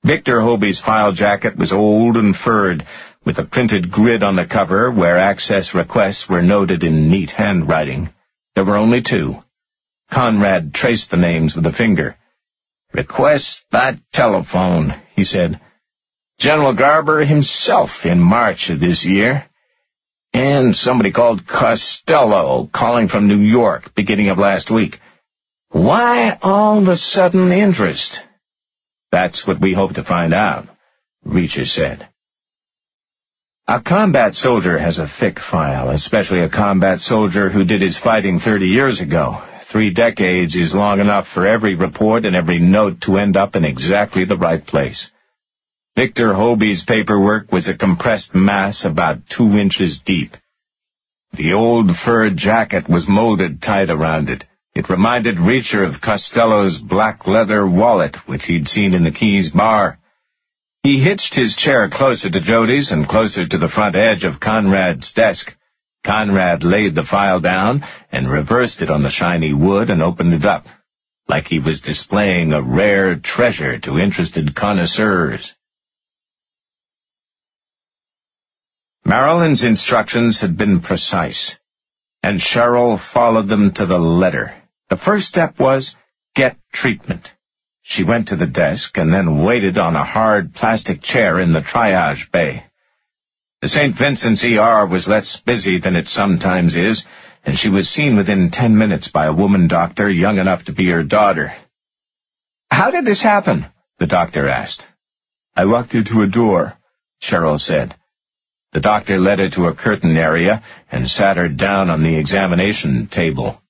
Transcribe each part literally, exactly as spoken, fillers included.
Victor Hobey's file jacket was old and furred, with a printed grid on the cover where access requests were noted in neat handwriting. There were only two. Conrad traced the names with a finger. "Request by telephone," he said. "General Garber himself in March of this year. And somebody called Costello calling from New York beginning of last week. Why all the sudden interest?" "That's what we hope to find out," Reacher said. A combat soldier has a thick file, especially a combat soldier who did his fighting thirty years ago. Three decades is long enough for every report and every note to end up in exactly the right place. Victor Hobey's paperwork was a compressed mass about two inches deep. The old fur jacket was molded tight around it. It reminded Reacher of Costello's black leather wallet, which he'd seen in the Keys bar. He hitched his chair closer to Jody's and closer to the front edge of Conrad's desk. Conrad laid the file down and reversed it on the shiny wood and opened it up, like he was displaying a rare treasure to interested connoisseurs. Marilyn's instructions had been precise, and Cheryl followed them to the letter. The first step was, get treatment. She went to the desk and then waited on a hard plastic chair in the triage bay. The Saint Vincent's E R was less busy than it sometimes is, and she was seen within ten minutes by a woman doctor young enough to be her daughter. "How did this happen?" the doctor asked. "I walked you to a door," Cheryl said. The doctor led her to a curtain area and sat her down on the examination table.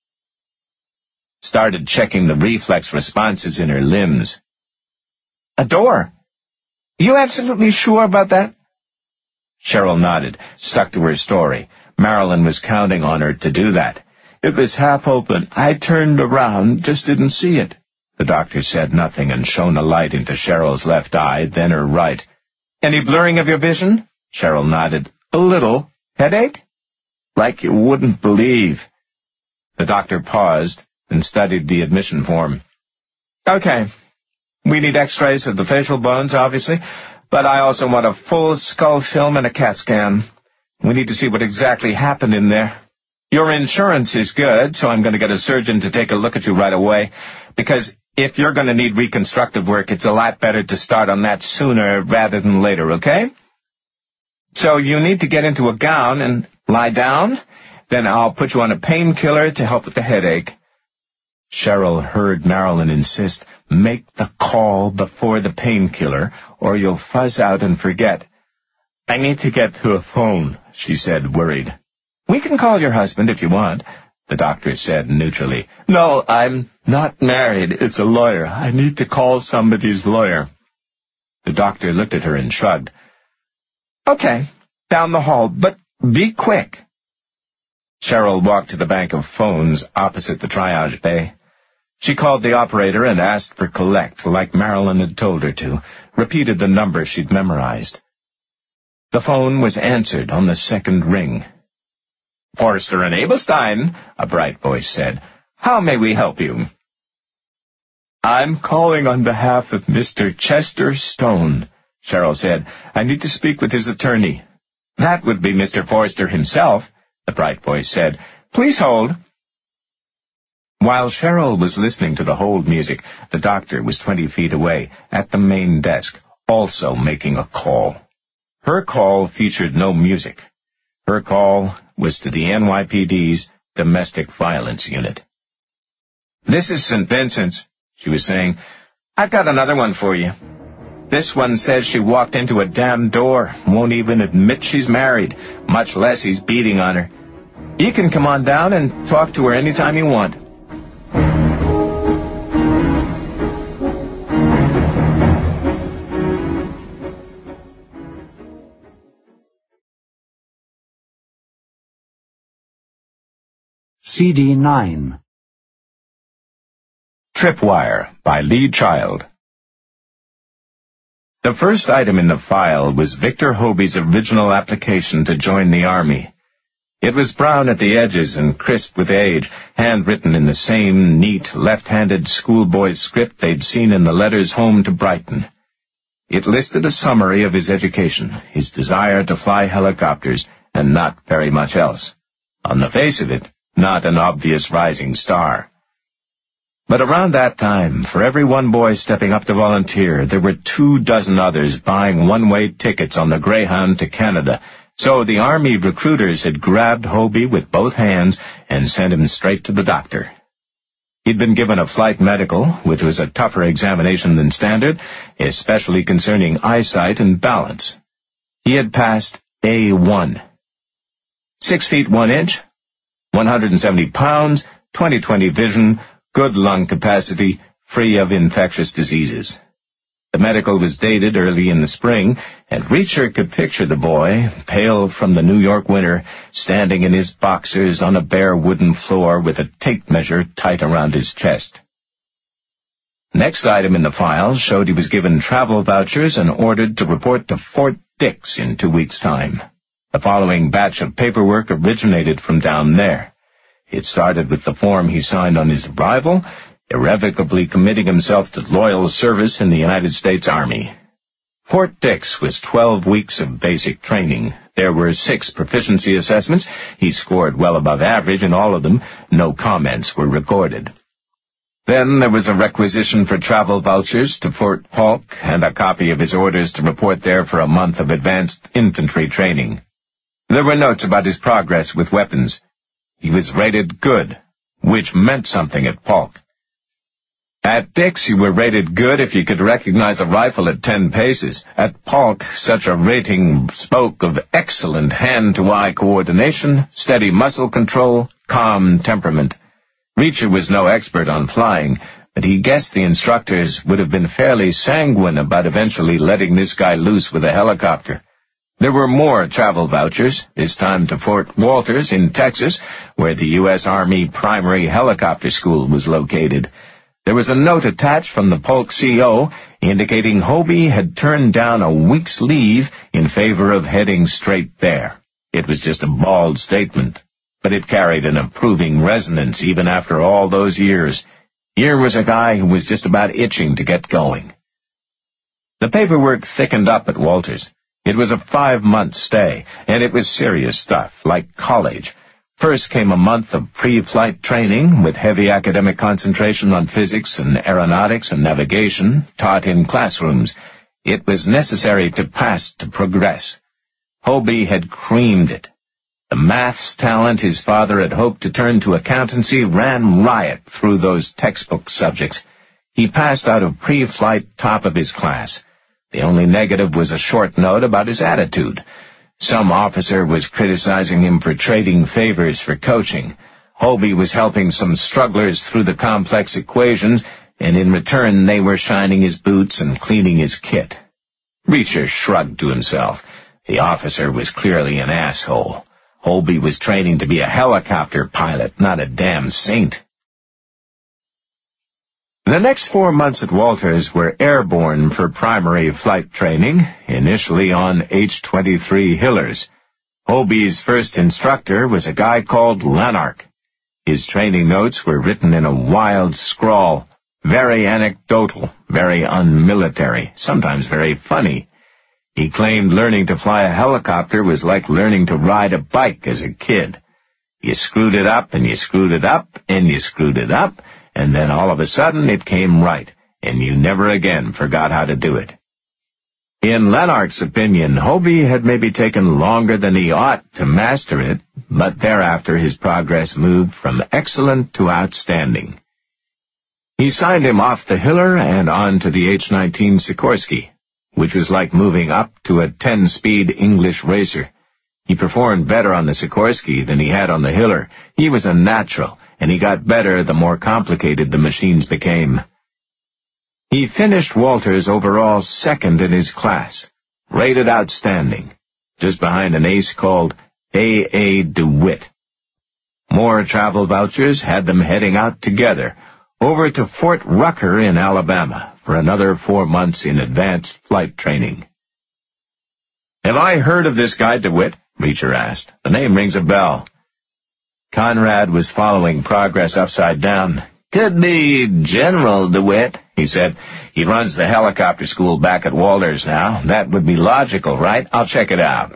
Started checking the reflex responses in her limbs. "A door? You absolutely sure about that?" Cheryl nodded, stuck to her story. Marilyn was counting on her to do that. "It was half open. I turned around, just didn't see it." The doctor said nothing and shone a light into Cheryl's left eye, then her right. "Any blurring of your vision?" Cheryl nodded. "A little. Headache?" "Like you wouldn't believe." The doctor paused and studied the admission form. "Okay. We need x-rays of the facial bones, obviously, but I also want a full skull film and a CAT scan. We need to see what exactly happened in there. Your insurance is good, so I'm going to get a surgeon to take a look at you right away, because if you're going to need reconstructive work, it's a lot better to start on that sooner rather than later, okay? So you need to get into a gown and lie down. Then I'll put you on a painkiller to help with the headache." Cheryl heard Marilyn insist, "Make the call before the painkiller, or you'll fuzz out and forget." "I need to get to a phone," she said, worried. "We can call your husband if you want," the doctor said neutrally. "No, I'm not married. It's a lawyer. I need to call somebody's lawyer." The doctor looked at her and shrugged. "Okay, down the hall, but be quick." Cheryl walked to the bank of phones opposite the triage bay. She called the operator and asked for collect, like Marilyn had told her to, repeated the number she'd memorized. The phone was answered on the second ring. "Forster and Abelstein," a bright voice said. "How may we help you?" "I'm calling on behalf of Mister Chester Stone," Cheryl said. "I need to speak with his attorney." "That would be Mister Forster himself," the bright voice said. "Please hold." While Cheryl was listening to the hold music, the doctor was twenty feet away, at the main desk, also making a call. Her call featured no music. Her call was to the N Y P D's Domestic Violence Unit. "This is Saint Vincent's," she was saying. "I've got another one for you. This one says she walked into a damn door, won't even admit she's married, much less he's beating on her. You can come on down and talk to her anytime you want." C D nine. Tripwire by Lee Child. The first item in the file was Victor Hobey's original application to join the Army. It was brown at the edges and crisp with age, handwritten in the same neat, left-handed schoolboy script they'd seen in the letters home to Brighton. It listed a summary of his education, his desire to fly helicopters, and not very much else. On the face of it, not an obvious rising star. But around that time, for every one boy stepping up to volunteer, there were two dozen others buying one-way tickets on the Greyhound to Canada, so the Army recruiters had grabbed Hobie with both hands and sent him straight to the doctor. He'd been given a flight medical, which was a tougher examination than standard, especially concerning eyesight and balance. He had passed A one. Six feet one inch, one hundred seventy pounds, twenty twenty vision, good lung capacity, free of infectious diseases. The medical was dated early in the spring, and Reacher could picture the boy, pale from the New York winter, standing in his boxers on a bare wooden floor with a tape measure tight around his chest. Next item in the file showed he was given travel vouchers and ordered to report to Fort Dix in two weeks' time. The following batch of paperwork originated from down there. It started with the form he signed on his arrival, irrevocably committing himself to loyal service in the United States Army. Fort Dix was twelve weeks of basic training. There were six proficiency assessments. He scored well above average in all of them. No comments were recorded. Then there was a requisition for travel vouchers to Fort Polk and a copy of his orders to report there for a month of advanced infantry training. There were notes about his progress with weapons. He was rated good, which meant something at Polk. At Dix, you were rated good if you could recognize a rifle at ten paces. At Polk, such a rating spoke of excellent hand-to-eye coordination, steady muscle control, calm temperament. Reacher was no expert on flying, but he guessed the instructors would have been fairly sanguine about eventually letting this guy loose with a helicopter. There were more travel vouchers, this time to Fort Walters in Texas, where the U S Army Primary Helicopter School was located. There was a note attached from the Polk C O indicating Hobie had turned down a week's leave in favor of heading straight there. It was just a bald statement, but it carried an approving resonance even after all those years. Here was a guy who was just about itching to get going. The paperwork thickened up at Walters. It was a five-month stay, and it was serious stuff, like college. First came a month of pre-flight training with heavy academic concentration on physics and aeronautics and navigation, taught in classrooms. It was necessary to pass to progress. Hobie had creamed it. The maths talent his father had hoped to turn to accountancy ran riot through those textbook subjects. He passed out of pre-flight top of his class. The only negative was a short note about his attitude. Some officer was criticizing him for trading favors for coaching. Hobie was helping some strugglers through the complex equations, and in return they were shining his boots and cleaning his kit. Reacher shrugged to himself. The officer was clearly an asshole. Hobie was training to be a helicopter pilot, not a damn saint. The next four months at Walters were airborne for primary flight training, initially on H twenty-three Hillers. Hobie's first instructor was a guy called Lanark. His training notes were written in a wild scrawl, very anecdotal, very unmilitary, sometimes very funny. He claimed learning to fly a helicopter was like learning to ride a bike as a kid. You screwed it up, and you screwed it up, and you screwed it up, and then all of a sudden it came right, and you never again forgot how to do it. In Lanark's opinion, Hobie had maybe taken longer than he ought to master it, but thereafter his progress moved from excellent to outstanding. He signed him off the Hiller and on to the H nineteen Sikorsky, which was like moving up to a ten-speed English racer. He performed better on the Sikorsky than he had on the Hiller. He was a natural, and he got better the more complicated the machines became. He finished Walters overall second in his class, rated outstanding, just behind an ace called A A DeWitt. More travel vouchers had them heading out together, over to Fort Rucker in Alabama, for another four months in advanced flight training. "Have I heard of this guy DeWitt?" Reacher asked. "The name rings a bell." Conrad was following progress upside down. "Could be General DeWitt," he said. "He runs the helicopter school back at Walters now. That would be logical, right? I'll check it out."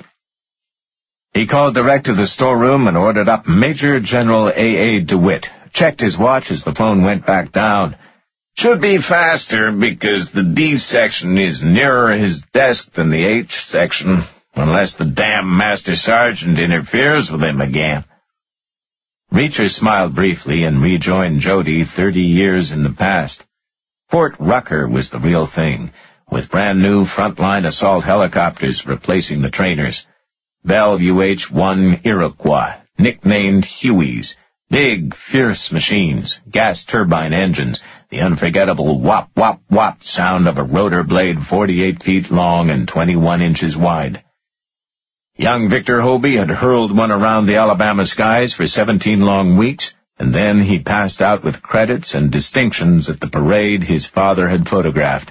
He called direct to the storeroom and ordered up Major General A A DeWitt, checked his watch as the phone went back down. "Should be faster because the D section is nearer his desk than the H section, unless the damn Master Sergeant interferes with him again." Reacher smiled briefly and rejoined Jody thirty years in the past. Fort Rucker was the real thing, with brand-new frontline assault helicopters replacing the trainers. Bellevue H one Iroquois, nicknamed Hueys, big, fierce machines, gas turbine engines, the unforgettable whop-whop-whop sound of a rotor blade forty-eight feet long and twenty-one inches wide. Young Victor Hobey had hurled one around the Alabama skies for seventeen long weeks, and then he passed out with credits and distinctions at the parade his father had photographed.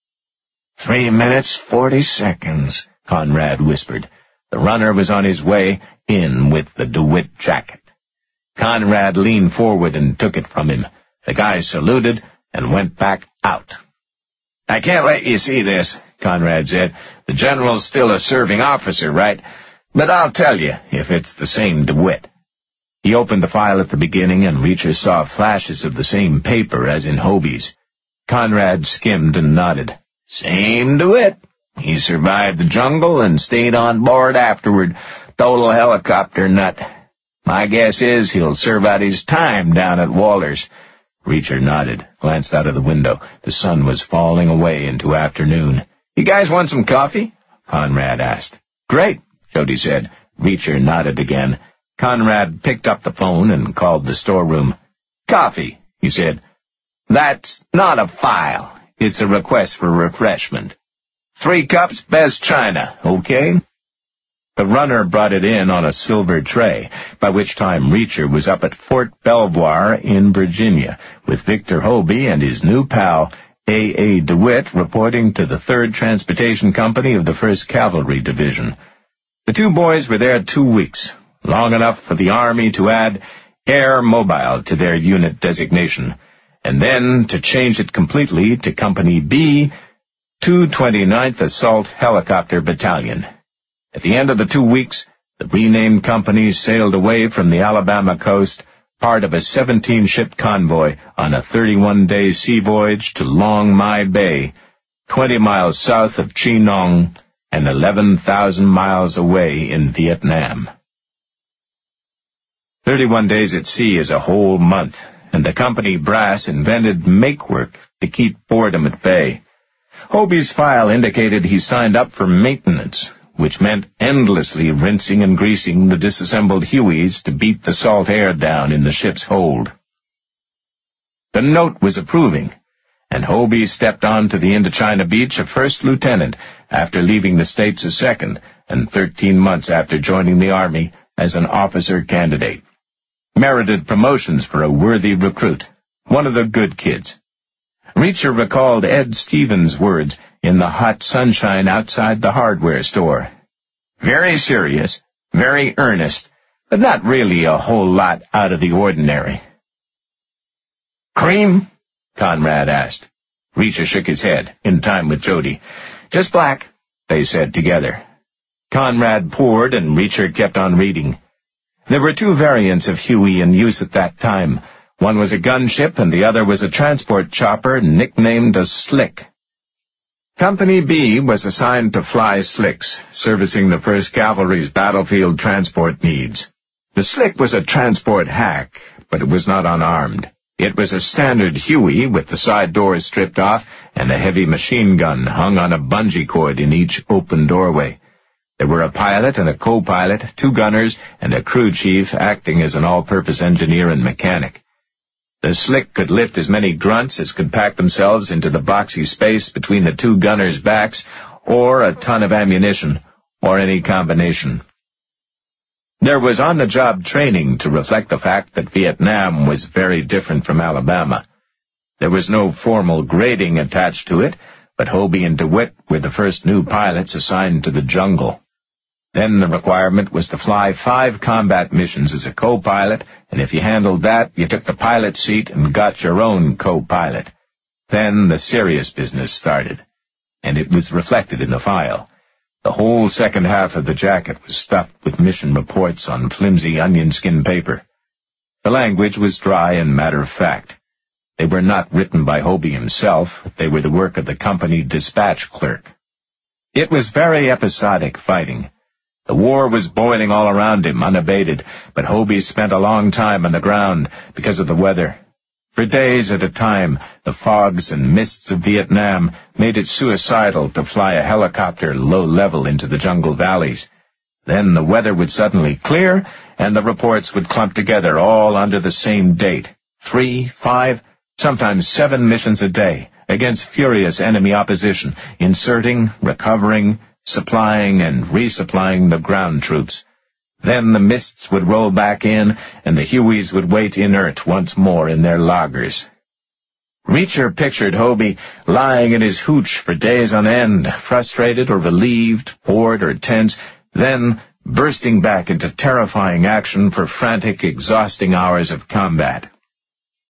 "Three minutes, forty seconds, Conrad whispered. The runner was on his way in with the DeWitt jacket. Conrad leaned forward and took it from him. The guy saluted and went back out. "I can't let you see this," Conrad said. "The general's still a serving officer, right? But I'll tell you if it's the same DeWitt." He opened the file at the beginning, and Reacher saw flashes of the same paper as in Hobey's. Conrad skimmed and nodded. "Same DeWitt. He survived the jungle and stayed on board afterward. Total helicopter nut. My guess is he'll serve out his time down at Walters." Reacher nodded, glanced out of the window. The sun was falling away into afternoon. "You guys want some coffee?" Conrad asked. "Great," Jody said. Reacher nodded again. Conrad picked up the phone and called the storeroom. "Coffee," he said. "That's not a file. It's a request for refreshment. Three cups, best china, okay?" The runner brought it in on a silver tray, by which time Reacher was up at Fort Belvoir in Virginia, with Victor Hobey and his new pal, A A DeWitt, reporting to the third Transportation Company of the first Cavalry Division. The two boys were there two weeks, long enough for the Army to add Air Mobile to their unit designation, and then to change it completely to Company B, two twenty-ninth Assault Helicopter Battalion. At the end of the two weeks, the renamed company sailed away from the Alabama coast, part of a seventeen-ship convoy on a thirty-one day sea voyage to Long Mai Bay, twenty miles south of Chinon and eleven thousand miles away in Vietnam. Thirty-one days at sea is a whole month, and the company brass invented make-work to keep boredom at bay. Hobey's file indicated he signed up for maintenance, which meant endlessly rinsing and greasing the disassembled Hueys to beat the salt air down in the ship's hold. The note was approving, and Hobey stepped on to the Indochina Beach a first lieutenant after leaving the States a second, and thirteen months after joining the Army as an officer candidate. Merited promotions for a worthy recruit, one of the good kids. Reacher recalled Ed Stevens' words in the hot sunshine outside the hardware store. Very serious, very earnest, but not really a whole lot out of the ordinary. "Cream?" Conrad asked. Reacher shook his head, in time with Jody. "Just black," they said together. Conrad poured, and Reacher kept on reading. There were two variants of Huey in use at that time. One was a gunship, and the other was a transport chopper nicknamed a Slick. Company B was assigned to fly Slicks, servicing the first Cavalry's battlefield transport needs. The Slick was a transport hack, but it was not unarmed. It was a standard Huey with the side doors stripped off and a heavy machine gun hung on a bungee cord in each open doorway. There were a pilot and a co-pilot, two gunners, and a crew chief acting as an all-purpose engineer and mechanic. The Slick could lift as many grunts as could pack themselves into the boxy space between the two gunners' backs, or a ton of ammunition, or any combination. There was on-the-job training to reflect the fact that Vietnam was very different from Alabama. There was no formal grading attached to it, but Hobey and DeWitt were the first new pilots assigned to the jungle. Then the requirement was to fly five combat missions as a co-pilot, and if you handled that, you took the pilot seat and got your own co-pilot. Then the serious business started, and it was reflected in the file. The whole second half of the jacket was stuffed with mission reports on flimsy onion-skin paper. The language was dry and matter-of-fact. They were not written by Hobie himself. They were the work of the company dispatch clerk. It was very episodic fighting. The war was boiling all around him, unabated, but Hobie spent a long time on the ground because of the weather. For days at a time, the fogs and mists of Vietnam made it suicidal to fly a helicopter low level into the jungle valleys. Then the weather would suddenly clear, and the reports would clump together all under the same date. Three, five, sometimes seven missions a day, against furious enemy opposition, inserting, recovering, supplying and resupplying the ground troops. Then the mists would roll back in, and the Hueys would wait inert once more in their loggers. Reacher pictured Hobie lying in his hooch for days on end, frustrated or relieved, bored or tense, then bursting back into terrifying action for frantic, exhausting hours of combat.